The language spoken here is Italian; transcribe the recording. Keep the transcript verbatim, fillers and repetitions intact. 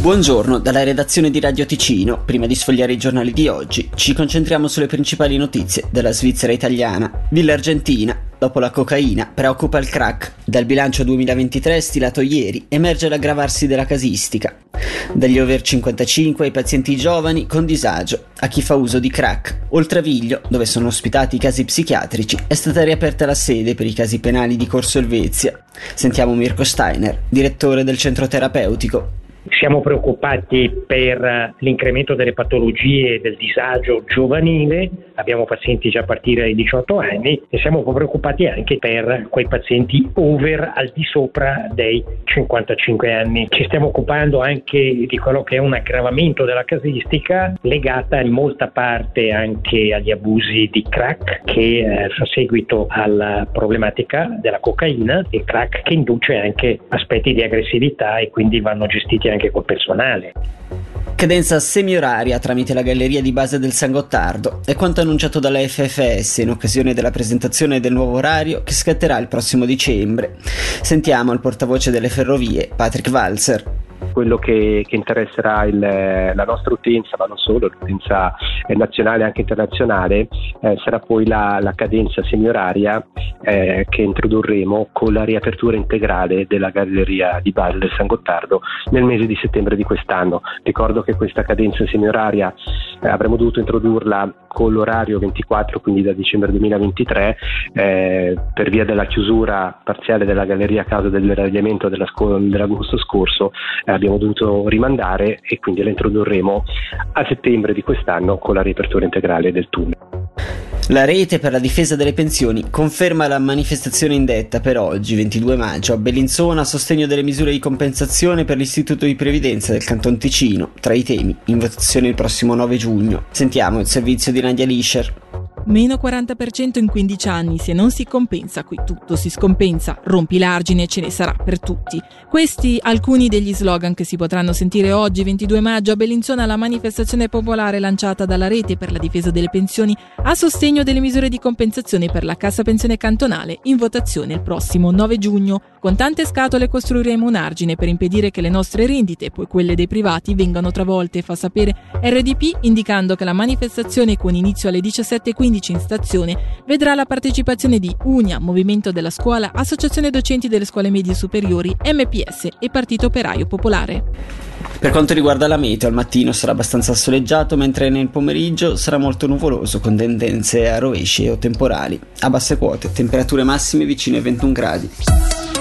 Buongiorno dalla redazione di Radio Ticino. Prima di sfogliare i giornali di oggi, ci concentriamo sulle principali notizie della Svizzera italiana. Villa Argentina. Dopo la cocaina, preoccupa il crack. Dal bilancio duemilaventitré stilato ieri emerge l'aggravarsi della casistica. Dagli over cinquantacinque ai pazienti giovani con disagio, a chi fa uso di crack. Oltraviglio, dove sono ospitati i casi psichiatrici, è stata riaperta la sede per i casi penali di Corso Elvezia. Sentiamo Mirko Steiner, direttore del centro terapeutico. Siamo preoccupati per l'incremento delle patologie del disagio giovanile, abbiamo pazienti già a partire dai diciotto anni e siamo preoccupati anche per quei pazienti over al di sopra dei cinquantacinque anni. Ci stiamo occupando anche di quello che è un aggravamento della casistica legata in molta parte anche agli abusi di crack che eh, fa seguito alla problematica della cocaina, e crack che induce anche aspetti di aggressività e quindi vanno gestiti anche col personale. Cadenza semioraria tramite la galleria di base del San Gottardo è quanto annunciato dalla F F S in occasione della presentazione del nuovo orario che scatterà il prossimo dicembre. Sentiamo il portavoce delle ferrovie, Patrick Walser. Quello che, che interesserà il, la nostra utenza, ma non solo, l'utenza nazionale e anche internazionale, eh, sarà poi la, la cadenza semioraria eh, che introdurremo con la riapertura integrale della galleria di base del San Gottardo nel mese di settembre di quest'anno. Ricordo che questa cadenza semioraria eh, avremmo dovuto introdurla con l'orario ventiquattro, quindi da dicembre duemilaventitré, eh, per via della chiusura parziale della galleria a causa del deragliamento della sco- dell'agosto scorso. Eh, abbiamo dovuto rimandare e quindi la introdurremo a settembre di quest'anno con la riapertura integrale del tunnel. La rete per la difesa delle pensioni conferma la manifestazione indetta per oggi, ventidue maggio, a Bellinzona a sostegno delle misure di compensazione per l'Istituto di Previdenza del Canton Ticino, tra i temi in votazione il prossimo nove giugno. Sentiamo il servizio di Nadia Lischer. Meno quaranta per cento in quindici anni, se non si compensa qui tutto si scompensa, rompi l'argine e ce ne sarà per tutti. Questi alcuni degli slogan che si potranno sentire oggi ventidue maggio a Bellinzona alla manifestazione popolare lanciata dalla Rete per la difesa delle pensioni a sostegno delle misure di compensazione per la Cassa Pensione Cantonale in votazione il prossimo nove giugno. Con tante scatole costruiremo un argine per impedire che le nostre rendite, poi quelle dei privati, vengano travolte, fa sapere R D P, indicando che la manifestazione con inizio alle diciassette e quindici in stazione vedrà la partecipazione di Unia, Movimento della Scuola, Associazione Docenti delle Scuole Medie Superiori, M P S e Partito Operaio Popolare. Per quanto riguarda la meteo, al mattino sarà abbastanza soleggiato, mentre nel pomeriggio sarà molto nuvoloso con tendenze a rovesci o temporali. A basse quote, temperature massime vicine ai ventuno gradi.